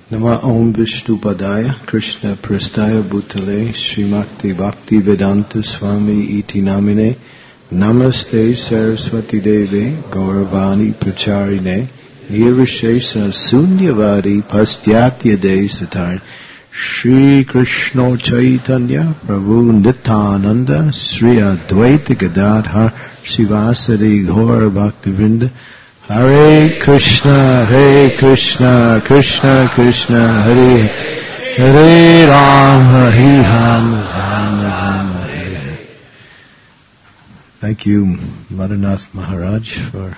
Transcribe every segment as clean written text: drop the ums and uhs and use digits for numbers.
Nama Om Vishnupadaya Krishna Prastaya Bhutale Srimakti Bhakti Vedanta Swami Iti Namine Namaste Saraswati Deve Gauravani Pracharine Nirvishesha Sunyavadi Pastyatya De Satar Shri Krishna Chaitanya Prabhu Nityananda Sri Advaita Gadadhar Shivasari Gaura Bhaktivinoda Hare Krishna, Krishna Krishna, Hare Hare Rama, Hare Rama, Rama Rama, Hare Hare. Thank you, Madhanath Maharaj, for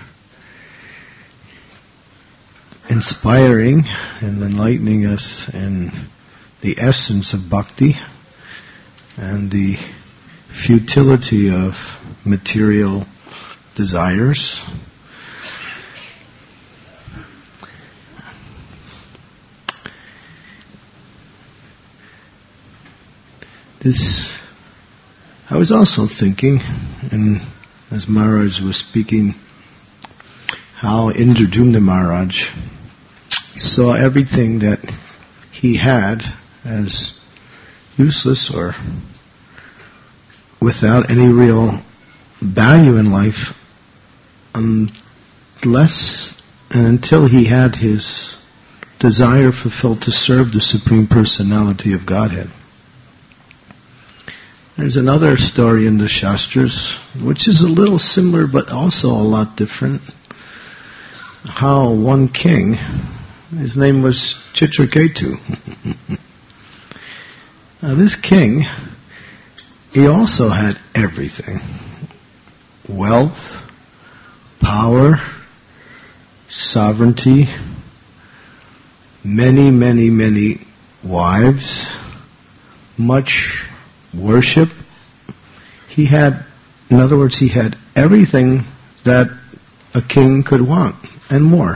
inspiring and enlightening us in the essence of bhakti and the futility of material desires. I was also thinking, and as Maharaj was speaking, how Indradyumna Maharaj saw everything that he had as useless or without any real value in life unless and until he had his desire fulfilled to serve the Supreme Personality of Godhead. There's another story in the Shastras, which is a little similar but also a lot different. How one king, his name was Chitraketu. Now this king, he also had everything. Wealth, power, sovereignty, many wives, much worship. He had, in other words, he had everything that a king could want and more.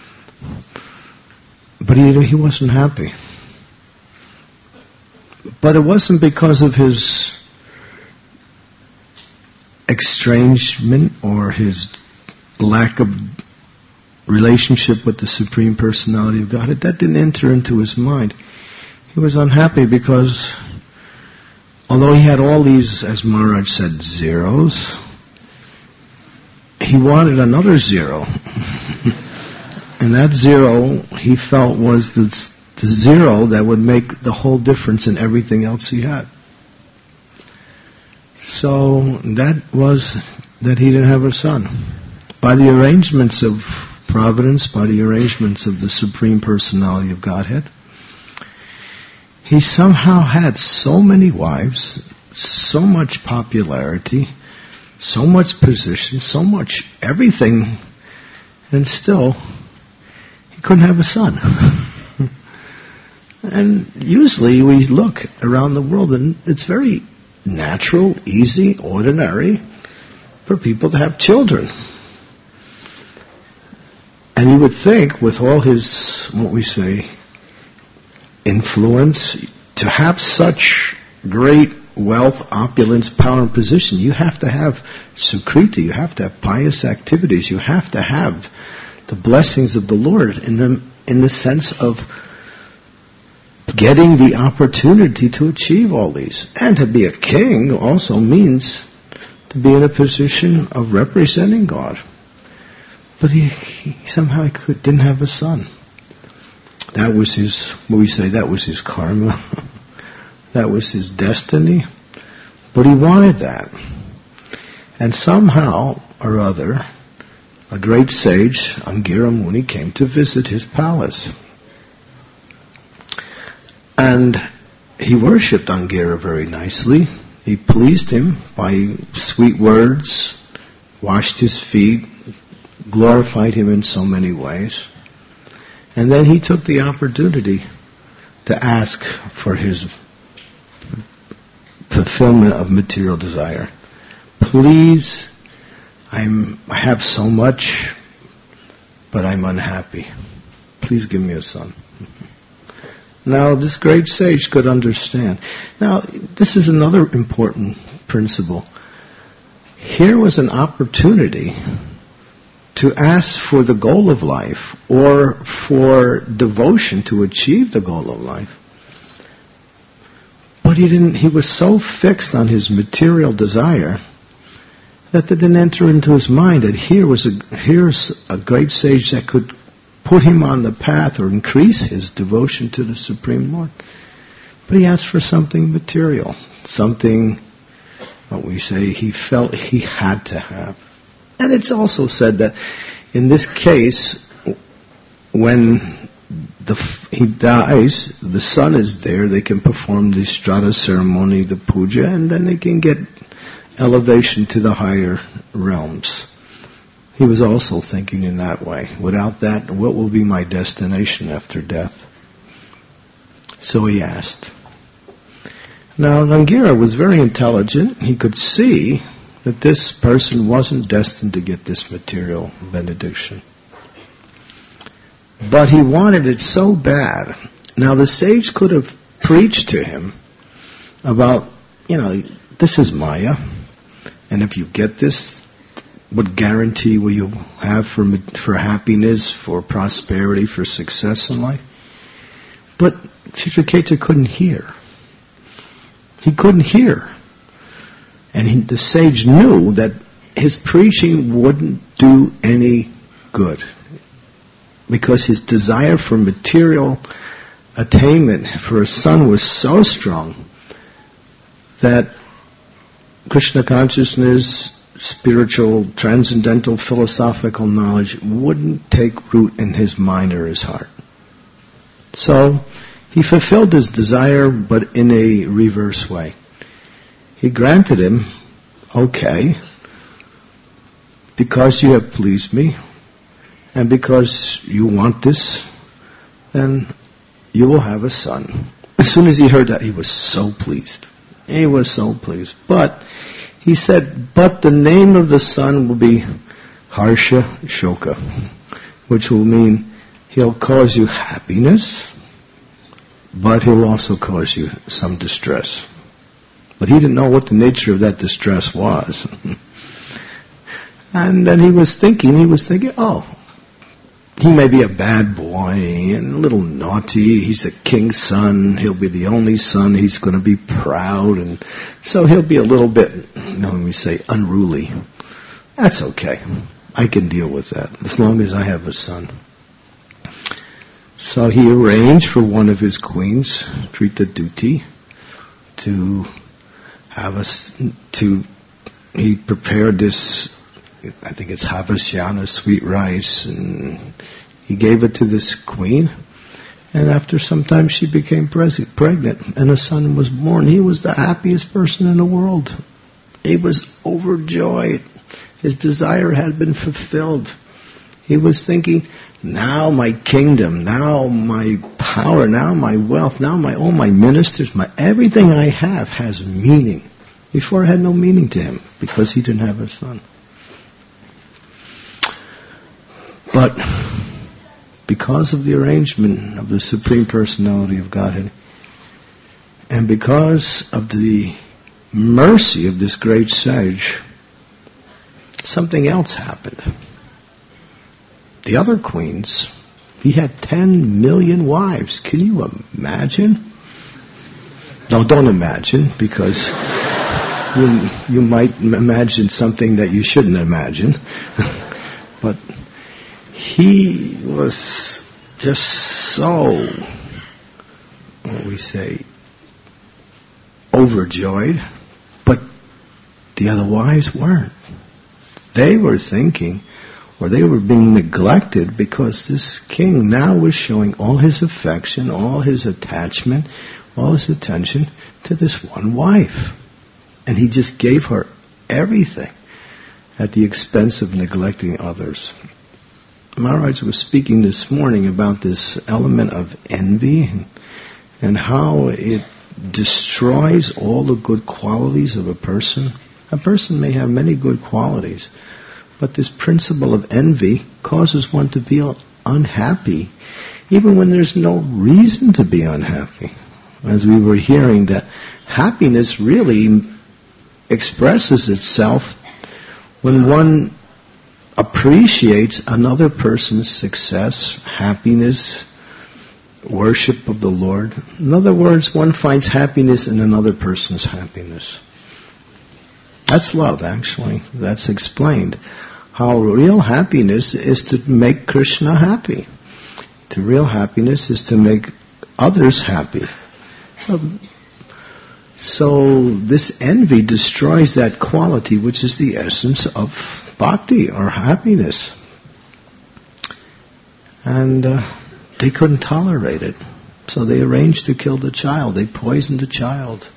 But he wasn't happy. But it wasn't because of his estrangement or his lack of relationship with the Supreme Personality of Godhead. That didn't enter into his mind. He was unhappy because although he had all these, as Maharaj said, zeros, he wanted another zero. And that zero, he felt, was the zero that would make the whole difference in everything else he had. So that was that he didn't have a son. By the arrangements of providence, by the arrangements of the Supreme Personality of Godhead, he somehow had so many wives, so much popularity, so much position, so much everything, and still he couldn't have a son. And usually we look around the world and it's very natural, easy, ordinary for people to have children. And you would think with all his, what we say, influence, to have such great wealth, opulence, power, and position, you have to have sukriti, you have to have pious activities, you have to have the blessings of the Lord in the sense of getting the opportunity to achieve all these. And to be a king also means to be in a position of representing God. But he somehow didn't have a son. That was his, what we say, that was his karma. That was his destiny. But he wanted that. And somehow or other, a great sage, Angira Muni, came to visit his palace. And he worshipped Angira very nicely. He pleased him by sweet words, washed his feet, glorified him in so many ways. And then he took the opportunity to ask for his fulfillment of material desire. Please, I have so much, but I'm unhappy. Please give me a son. Now, this great sage could understand. Now, this is another important principle. Here was an opportunity to ask for the goal of life or for devotion to achieve the goal of life. But he was so fixed on his material desire that it didn't enter into his mind that here's a great sage that could put him on the path or increase his devotion to the Supreme Lord. But he asked for something material, something, what we say, he felt he had to have. And it's also said that in this case, when he dies, the son is there, they can perform the Strata ceremony, the puja, and then they can get elevation to the higher realms. He was also thinking in that way. Without that, what will be my destination after death? So he asked. Now, Angira was very intelligent. He could see that this person wasn't destined to get this material benediction. But he wanted it so bad. Now, the sage could have preached to him about, this is Maya, and if you get this, what guarantee will you have for happiness, for prosperity, for success in life? But Chitraketu couldn't hear. He couldn't hear. And the sage knew that his preaching wouldn't do any good, because his desire for material attainment for a son was so strong that Krishna consciousness, spiritual, transcendental, philosophical knowledge wouldn't take root in his mind or his heart. So he fulfilled his desire, but in a reverse way. He granted him, okay, because you have pleased me, and because you want this, then you will have a son. As soon as he heard that, he was so pleased. He was so pleased. But he said, but the name of the son will be Harsha Shoka, which will mean he'll cause you happiness, but he'll also cause you some distress. But he didn't know what the nature of that distress was. And then he was thinking, oh, he may be a bad boy and a little naughty. He's a king's son. He'll be the only son. He's going to be proud. And so he'll be a little bit, we say, unruly. That's okay. I can deal with that as long as I have a son. So he arranged for one of his queens, Trita Duti, to have he prepared this, I think it's havasyana, sweet rice, and he gave it to this queen. And after some time she became pregnant, and a son was born. He was the happiest person in the world. He was overjoyed. His desire had been fulfilled. He was thinking, now my kingdom, now my power, now my wealth, now all my ministers, everything I have has meaning. Before it had no meaning to him because he didn't have a son. But because of the arrangement of the Supreme Personality of Godhead, and because of the mercy of this great sage, something else happened. The other queens, he had 10 million wives. Can you imagine? No, don't imagine, because you might imagine something that you shouldn't imagine. But he was just so, overjoyed. But the other wives weren't. They were thinking, or they were being neglected, because this king now was showing all his affection, all his attachment, all his attention to this one wife. And he just gave her everything at the expense of neglecting others. Maharaj was speaking this morning about this element of envy and how it destroys all the good qualities of a person. A person may have many good qualities, but this principle of envy causes one to feel unhappy, even when there's no reason to be unhappy. As we were hearing, that happiness really expresses itself when one appreciates another person's success, happiness, worship of the Lord. In other words, one finds happiness in another person's happiness. That's love, actually. That's explained. How real happiness is to make Krishna happy. The real happiness is to make others happy. So this envy destroys that quality which is the essence of bhakti, or happiness. And they couldn't tolerate it. So they arranged to kill the child. They poisoned the child.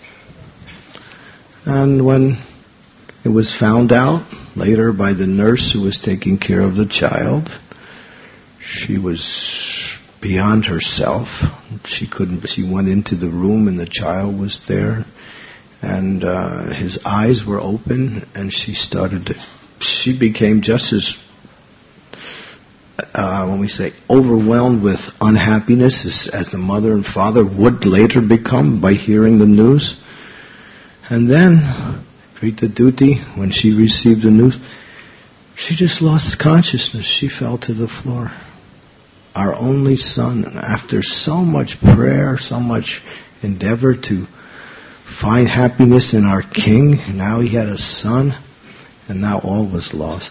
And when it was found out later by the nurse who was taking care of the child, she was beyond herself. She went into the room and the child was there, and his eyes were open, and she became just as, when we say overwhelmed with unhappiness as the mother and father would later become by hearing the news. And then, Prita Duti, when she received the news, she just lost consciousness. She fell to the floor. Our only son, after so much prayer, so much endeavor to find happiness in our king, now he had a son, and now all was lost.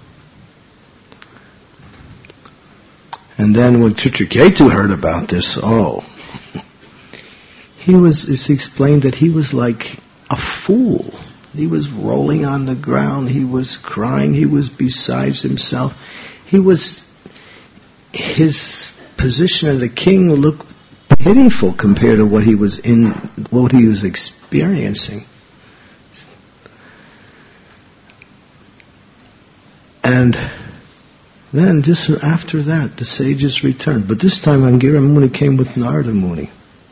And then when Chitraketu heard about this, it's explained that he was like a fool. He was rolling on the ground, he was crying, he was besides himself. His position as a king looked pitiful compared to what he was experiencing. And then just after that, the sages returned. But this time Angira Muni came with Narada Muni.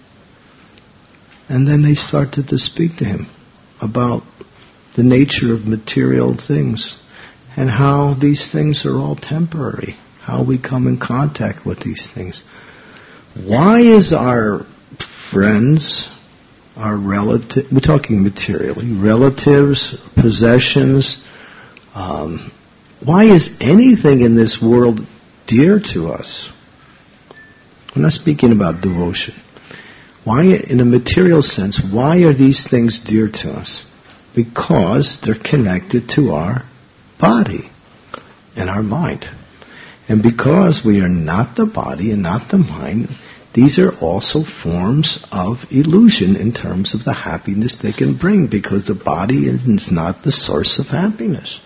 And then they started to speak to him about the nature of material things and how these things are all temporary, how we come in contact with these things. Why is our friends, our relatives, we're talking materially, relatives, possessions, why is anything in this world dear to us? I'm not speaking about devotion. Why, in a material sense, why are these things dear to us? Because they're connected to our body and our mind. And because we are not the body and not the mind, these are also forms of illusion in terms of the happiness they can bring, because the body is not the source of happiness.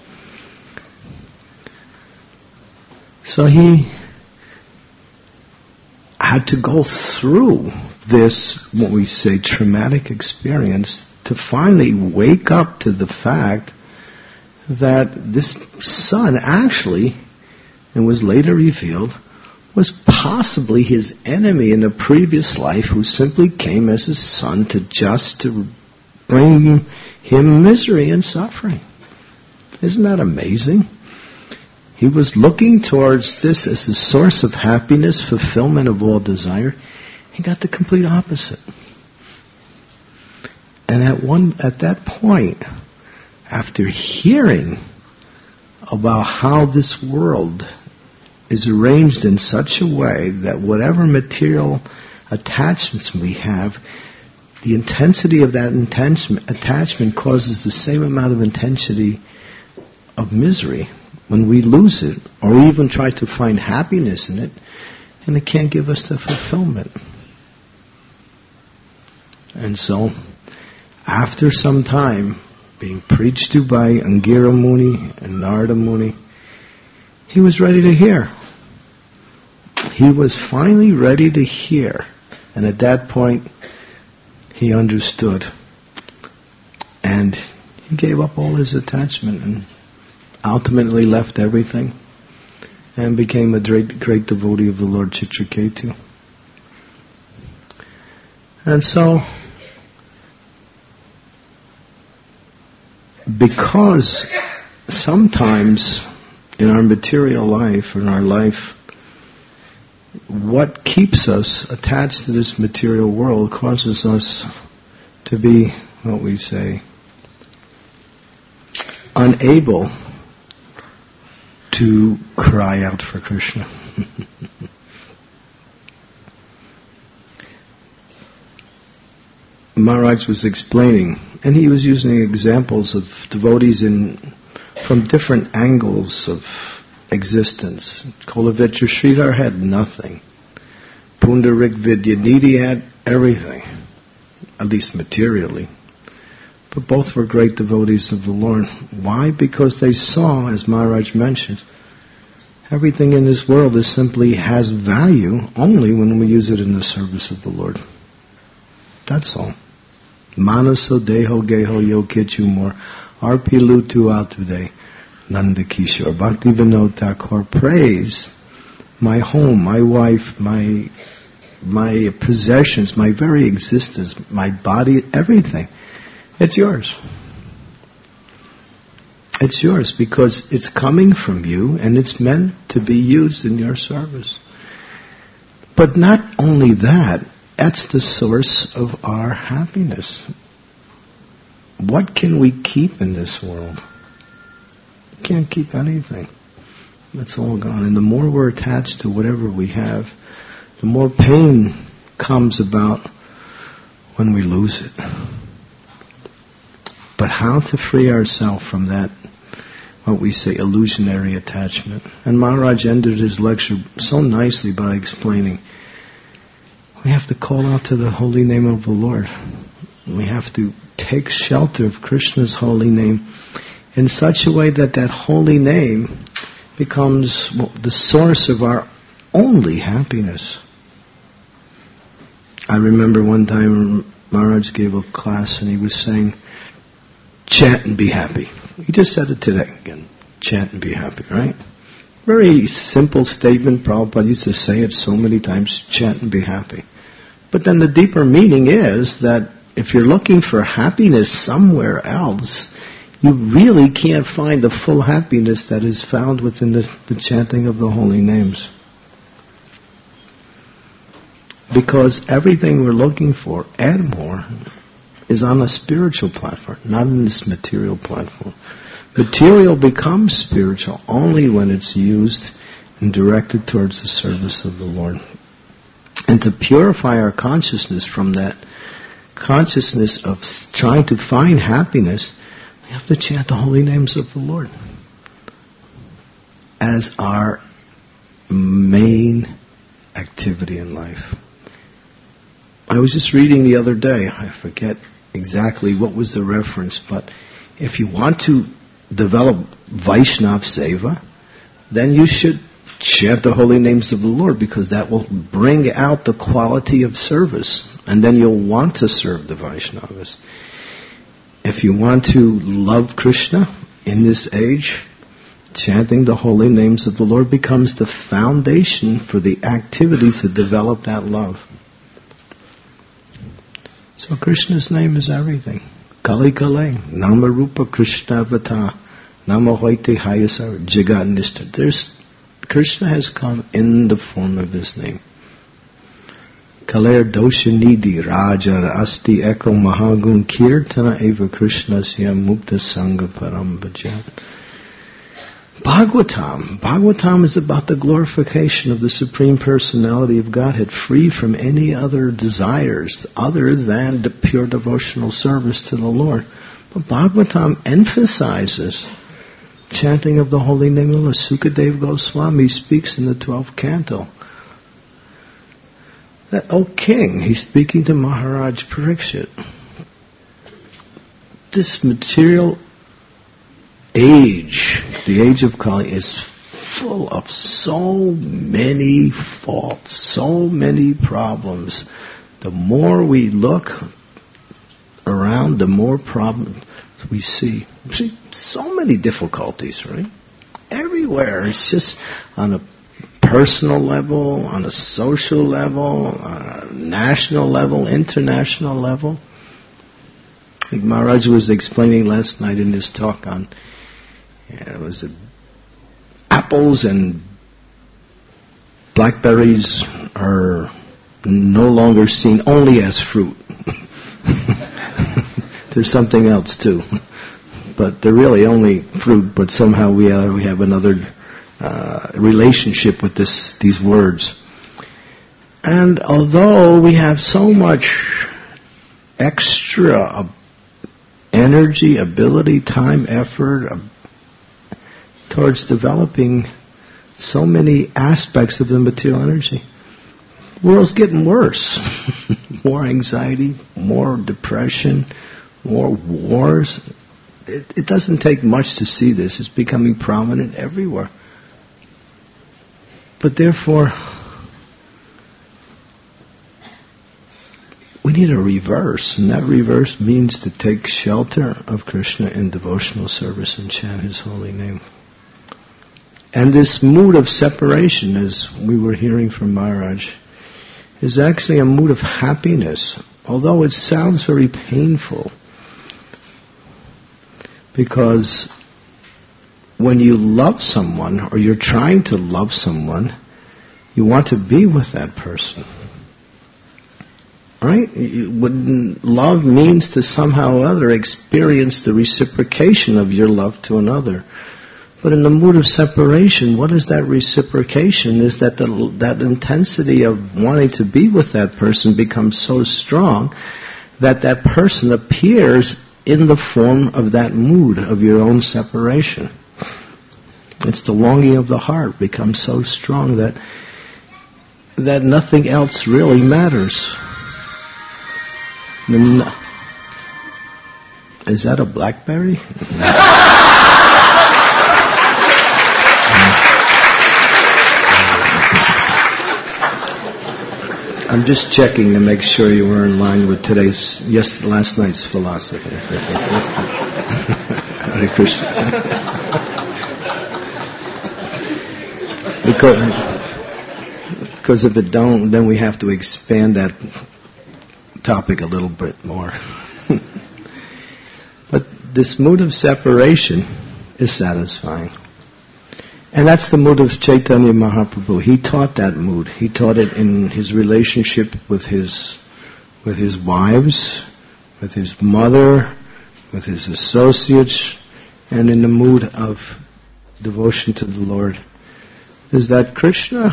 So he had to go through this, what we say, traumatic experience to finally wake up to the fact that this son actually, it was later revealed, was possibly his enemy in a previous life who simply came as his son to bring him misery and suffering. Isn't that amazing? He was looking towards this as the source of happiness, fulfillment of all desire. He got the complete opposite. And at that point, after hearing about how this world is arranged in such a way that whatever material attachments we have, the intensity of that attachment causes the same amount of intensity of misery when we lose it, or even try to find happiness in it, and it can't give us the fulfillment. And so, after some time being preached to by Angira Muni and Narada Muni, he was ready to hear. He was finally ready to hear. And at that point, he understood. And he gave up all his attachment and ultimately left everything and became a great devotee of the Lord Chitraketu. And so, because sometimes in our material life, in our life, what keeps us attached to this material world causes us to be, what we say, unable to cry out for Krishna. Maharaj was explaining, and he was using examples of devotees from different angles of existence. Kulavitra Sridhar had nothing. Pundarik Vidyanidhi had everything, at least materially. But both were great devotees of the Lord. Why? Because they saw, as Maharaj mentioned, everything in this world simply has value only when we use it in the service of the Lord. That's all. Manaso deho geho yo kichumor arpilutu atude Nanda Kishore. Bhakti Vinod Thakur praised my home, my wife, my possessions, my very existence, my body, everything. It's yours. It's yours because it's coming from you and it's meant to be used in your service. But not only that, that's the source of our happiness. What can we keep in this world? We can't keep anything. It's all gone. And the more we're attached to whatever we have, the more pain comes about when we lose it. But how to free ourselves from that, what we say, illusionary attachment. And Maharaj ended his lecture so nicely by explaining, we have to call out to the holy name of the Lord. We have to take shelter of Krishna's holy name in such a way that that holy name becomes the source of our only happiness. I remember one time Maharaj gave a class and he was saying, chant and be happy. He just said it today again, chant and be happy, right? Very simple statement. Prabhupada used to say it so many times, chant and be happy. But then the deeper meaning is that if you're looking for happiness somewhere else, you really can't find the full happiness that is found within the chanting of the holy names. Because everything we're looking for and more is on a spiritual platform, not in this material platform. Material becomes spiritual only when it's used and directed towards the service of the Lord. And to purify our consciousness from that consciousness of trying to find happiness, we have to chant the holy names of the Lord as our main activity in life. I was just reading the other day, I forget exactly what was the reference, but if you want to develop Vaishnav Seva, then you should chant the holy names of the Lord, because that will bring out the quality of service, and then you'll want to serve the Vaishnavas. If you want to love Krishna in this age, chanting the holy names of the Lord becomes the foundation for the activities to develop that love. So Krishna's name is everything. Kali Kale, Nama Rupa Krishna Vata, Nama Hoite Hayasa Jagat Nishta. Krishna has come in the form of his name. Kaler Dosha Nidhi Raja Asti Eko Mahagun Kirtana Eva Krishna Sya Mukta Sangha Param Bhajan. Bhagavatam is about the glorification of the Supreme Personality of Godhead, free from any other desires other than the pure devotional service to the Lord. But Bhagavatam emphasizes chanting of the holy name of Allah. Sukadeva Goswami speaks in the 12th canto that, O king, he's speaking to Maharaj Parikshit, this material age, the age of Kali, is full of so many faults, so many problems. The more we look around, the more problems we see. See, so many difficulties, right? Everywhere. It's just on a personal level, on a social level, on a national level, international level. Like Maharaj was explaining last night in his talk on apples and blackberries are no longer seen only as fruit. There's something else too. But they're really only fruit, but somehow we have another relationship with these words. And although we have so much extra energy, ability, time, effort towards developing so many aspects of the material energy, the world's getting worse. More anxiety, more depression, more wars. It doesn't take much to see this. It's becoming prominent everywhere. But therefore, we need a reverse, and that reverse means to take shelter of Krishna in devotional service and chant His holy name. And this mood of separation, as we were hearing from Maharaj, is actually a mood of happiness, although it sounds very painful. Because when you love someone, or you're trying to love someone, you want to be with that person. Right? Love means to somehow or other experience the reciprocation of your love to another. But in the mood of separation, what is that reciprocation? Is that that intensity of wanting to be with that person becomes so strong that that person appears in the form of that mood of your own separation. It's the longing of the heart becomes so strong that nothing else really matters. Is that a BlackBerry? I'm just checking to make sure you were in line with last night's philosophy. Hare Krishna. Because if it don't, then we have to expand that topic a little bit more. But this mood of separation is satisfying. And that's the mood of Chaitanya Mahaprabhu. He taught that mood. He taught it in his relationship with his wives, with his mother, with his associates, and in the mood of devotion to the Lord. Is that Krishna,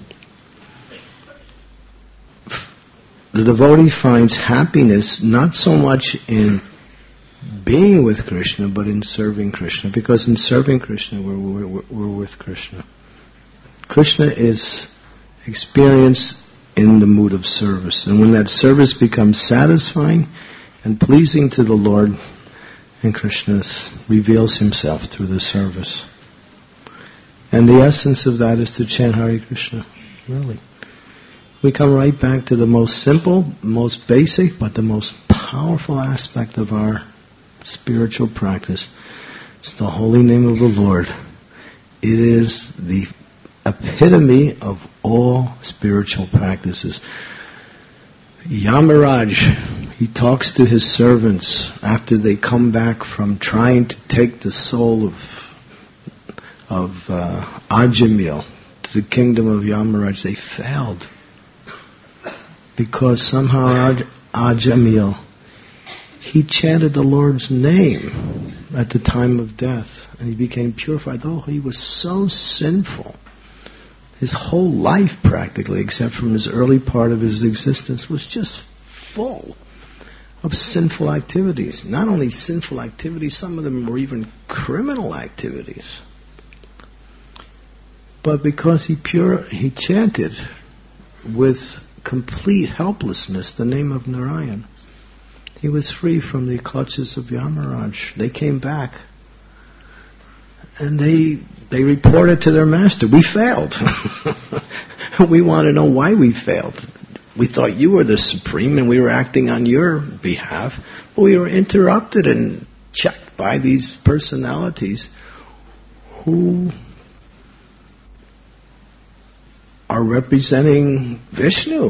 the devotee finds happiness not so much in being with Krishna, but in serving Krishna. Because in serving Krishna, we're with Krishna. Krishna is experienced in the mood of service. And when that service becomes satisfying and pleasing to the Lord, and Krishna reveals himself through the service. And the essence of that is to chant Hare Krishna, really. We come right back to the most simple, most basic, but the most powerful aspect of our spiritual practice. It's the holy name of the Lord. It is the epitome of all spiritual practices. Yamaraj, he talks to his servants after they come back from trying to take the soul of Ajamil to the kingdom of Yamaraj. They failed because somehow Ajamil, he chanted the Lord's name at the time of death, and he became purified. Oh, he was so sinful. His whole life, practically, except from his early part of his existence, was just full of sinful activities. Not only sinful activities, some of them were even criminal activities. But because he chanted with complete helplessness the name of Narayan, he was free from the clutches of Yamaraj. They came back and they reported to their master, we failed. We want to know why we failed. We thought you were the supreme and we were acting on your behalf, but we were interrupted and checked by these personalities who are representing Vishnu.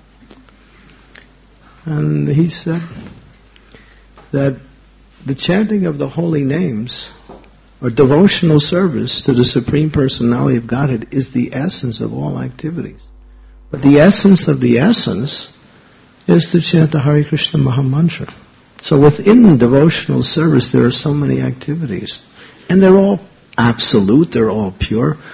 And he said that the chanting of the holy names, or devotional service to the Supreme Personality of Godhead, is the essence of all activities. But the essence of the essence is to chant the Hare Krishna Mahamantra. So within devotional service there are so many activities. And they're all absolute, they're all pure.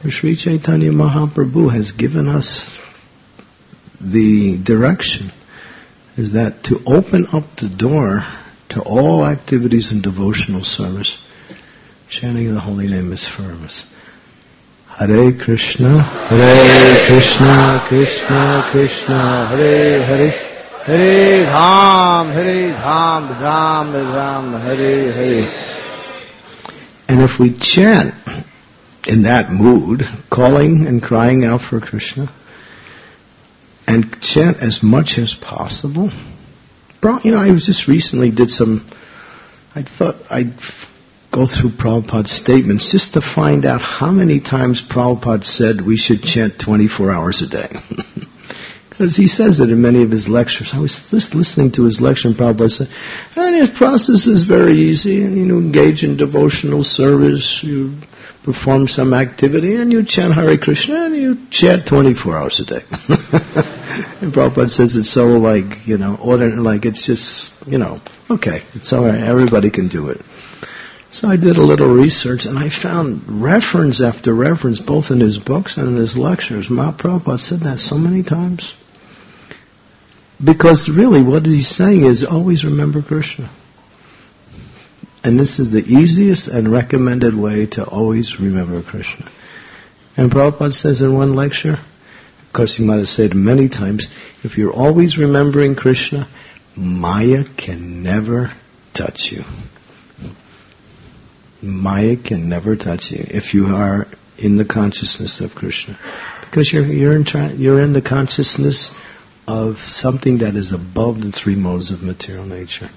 Sri Chaitanya Mahaprabhu has given us the direction, is that to open up the door to all activities in devotional service, chanting the holy name is firmest. Hare Krishna, Krishna Krishna, Hare Hare, Hare Dham, Dham Dham, Hare Hare. And if we chant in that mood, calling and crying out for Krishna, and chant as much as possible. I was just recently I thought I'd go through Prabhupada's statements just to find out how many times Prabhupada said we should chant 24 hours a day. Because he says it in many of his lectures. I was just listening to his lecture and Prabhupada said, and his process is very easy, and engage in devotional service, you perform some activity, and you chant Hare Krishna, and you chant 24 hours a day. And Prabhupada says it's so ordinary, it's just, okay, it's all right, everybody can do it. So I did a little research, and I found reference after reference, both in his books and in his lectures. Mahaprabhupada said that so many times. Because really what he's saying is always remember Krishna. And this is the easiest and recommended way to always remember Krishna. And Prabhupada says in one lecture, of course he might have said it many times, if you're always remembering Krishna, Maya can never touch you. Maya can never touch you if you are in the consciousness of Krishna. Because you're in the consciousness of something that is above the three modes of material nature.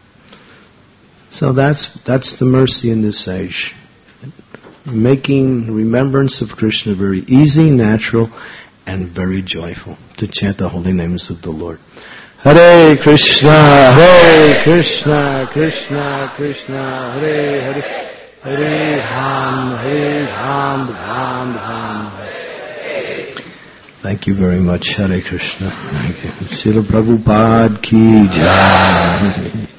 So that's the mercy in this age. Making remembrance of Krishna very easy, natural, and very joyful. To chant the holy names of the Lord. Hare Krishna, Krishna Krishna, Hare Hare, Hare Ram, Ram. Thank you very much, Hare Krishna. Thank you. Srila Prabhupada ki jai.